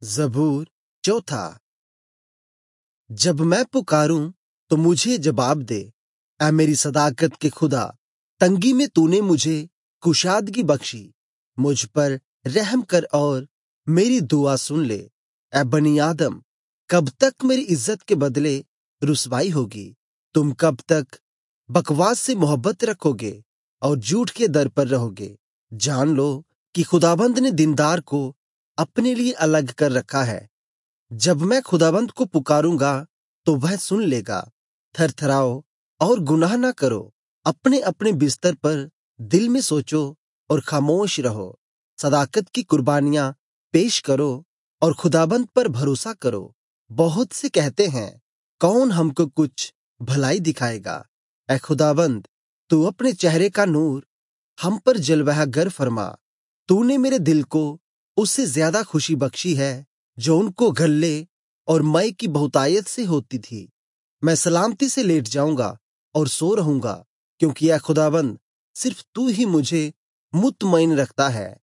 जबूर चौथा। जब मैं पुकारूं तो मुझे जवाब दे, ऐ मेरी सदाकत के खुदा। तंगी में तूने मुझे कुशादगी बख्शी। मुझ पर रहम कर और मेरी दुआ सुन ले। ऐ बनी आदम, कब तक मेरी इज्जत के बदले रुसवाई होगी? तुम कब तक बकवास से मोहब्बत रखोगे और झूठ के दर पर रहोगे? जान लो कि खुदाबंद ने दीनदार को अपने लिए अलग कर रखा है। जब मैं खुदाबंद को पुकारूंगा तो वह सुन लेगा। थरथराओ और गुनाह ना करो। अपने अपने बिस्तर पर दिल में सोचो और खामोश रहो। सदाकत की कुर्बानियां पेश करो और खुदाबंद पर भरोसा करो। बहुत से कहते हैं, कौन हमको कुछ भलाई दिखाएगा? ऐ खुदाबंद, तू अपने चेहरे का नूर हम पर जलवह गर फरमा। तूने मेरे दिल को उससे ज्यादा खुशी बख्शी है जो उनको गल्ले और मय की बहुतायत से होती थी। मैं सलामती से लेट जाऊंगा और सो रहूंगा, क्योंकि ऐ खुदाबंद, सिर्फ तू ही मुझे मुतमईन रखता है।